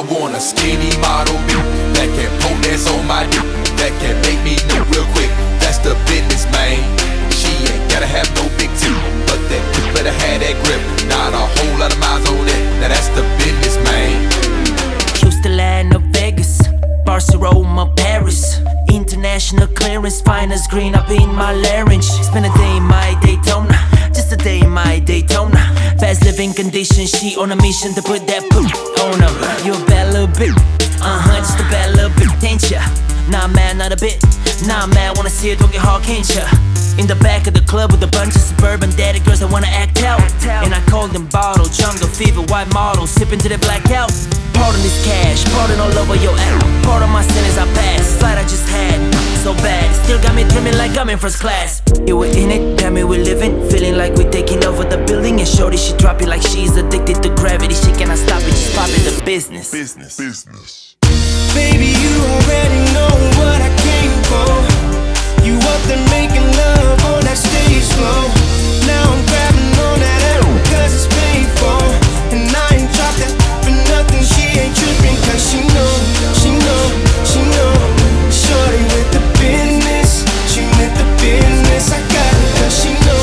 want a skinny model bitch that can poke dance on my dick, that can make me nut real quick. That's the business, man. She ain't gotta have no big teeth, but that bitch better have that grip. Not a whole lot of miles on it. Now that's the business, man. Houston, of Vegas, Barcelona, Paris. International clearance, finest green up in my larynx. Spend a day in my Daytona, just a day in my Daytona. Fast living conditions, she on a mission to put that poop on her. You a bad little bitch, just a bad little bitch, ain't ya? Nah man, not a bit, nah man, wanna see it, don't get hard, can't ya? In the back of the club with a bunch of suburban daddy girls that wanna act out. And I call them bottle, jungle fever, white model, sipping to the blackout. Pardon this cash, pardon all over your ass. Pardon my sentence I passed, flight I just had, so bad. Still got me dreaming like I'm in first class. Yeah, we're in it, damn it, we're living. Feeling like we're taking over the building. And shorty, she drop it like she's addicted to gravity. She cannot stop it, just pop it, the business. Business. Baby, you already know what I came for. You up there making love on that stage floor. Now I'm grabbing on that air, cause it's paid for. And I ain't dropped that for nothing. She ain't tripping cause she know. Shorty with the business, she with the business. I got it cause she know.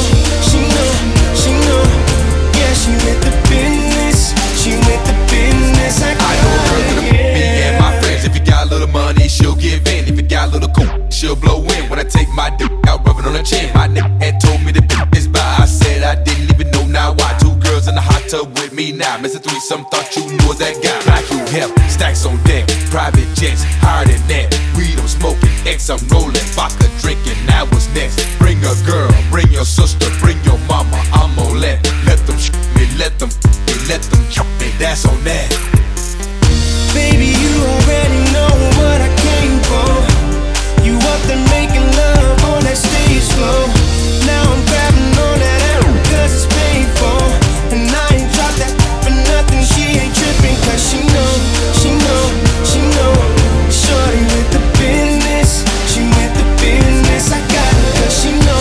Yeah, she with the business, she with the business. I know a girl gonna be and my friends. If you got a little money, she'll give in. If you got a little cool, she'll blow in. When I take my dick out, rubbing on her chin. My nigga had told me the bitch is by. I said I didn't even know now why. 2 girls in the hot tub with me now. Mr. Threesome, thought you knew was that guy. Like you hip, stacks on deck, private jets, higher than that. Weed I'm smoking, X I'm rolling, vodka drinking. Now what's next? Bring a girl, bring your sister, bring your mama. I'm gon' let them me, let them me. That's on that. Baby, you already know what I came for. You up there making love on that stage floor. Now I'm grabbing on that air, cause it's paid for. And I ain't dropped that for nothing. She ain't tripping cause she know. Shorty with the business, she with the business. I got it cause she know.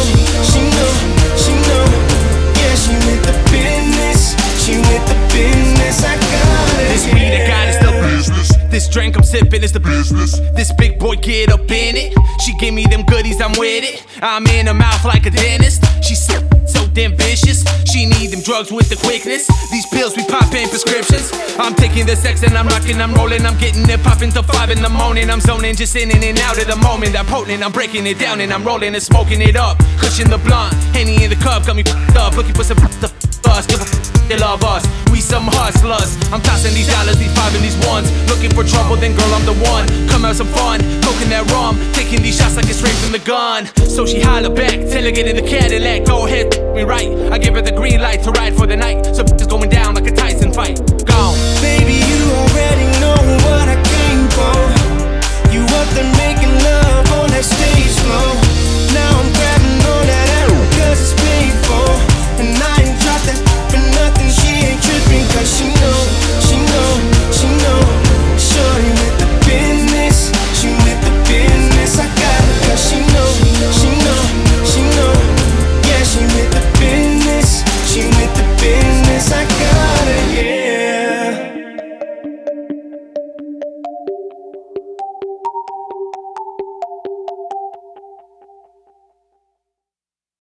Yeah, she with the business, she with the business. I got it. This weed I got is the business. This drink I'm sipping is the business. This big boy get up in it. She give me them goodies, I'm with it. I'm in her mouth like a dentist. She's so damn vicious. She need them drugs with the quickness. These pills we pop in prescriptions. I'm taking the sex and I'm rocking, I'm rolling. I'm getting it popping till 5 in the morning. I'm zoning just in and out of the moment. I'm potent, I'm breaking it down and I'm rolling and smoking it up. Cushion the blunt, Henny in the cup, got me f***ed up. Looking for some us, give a they love us. We some hustlers. I'm tossing these dollars, these 5 and these 1s. Looking for trouble, then girl I'm the one. Come have some fun, coking that rum, taking these shots like it's straight from the gun. So she holler back, tell her get in the Cadillac. Go ahead, me right. I give her the green light to ride for the night. So